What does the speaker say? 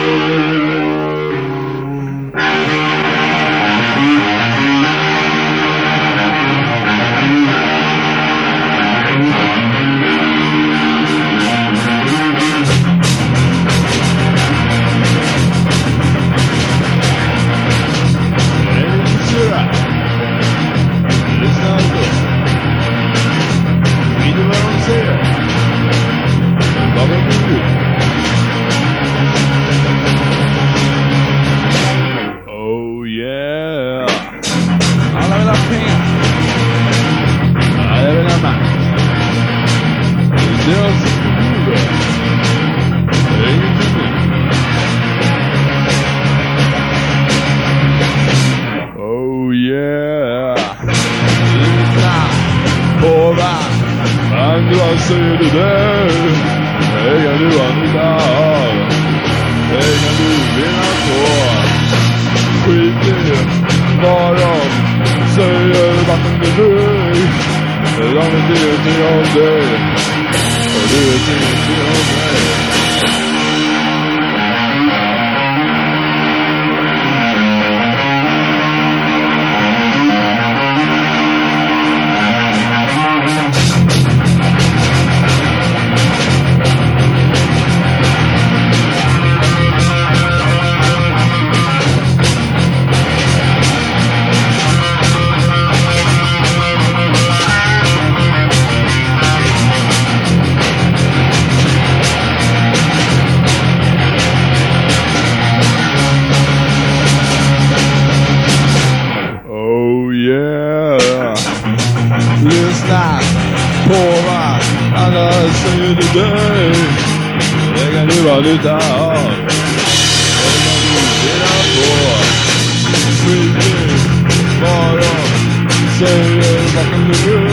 Oh yeah. Alla vill ha pengar. Alla vill ha makt. Det är deras huvud. Det är ingenting nytt. Oh yeah. Lyssna på vad andra säger det där. Det kan du använda av. Det kan du vinna på. Skit i vad de säger bakom din rygg. De vet ingenting om dig. Och du vet ingenting om mig. Lyssna på vad andra säger till dig. Det kan du vara nytta av. Det kan du vinna på. Skit i vad de säger bakom din rygg.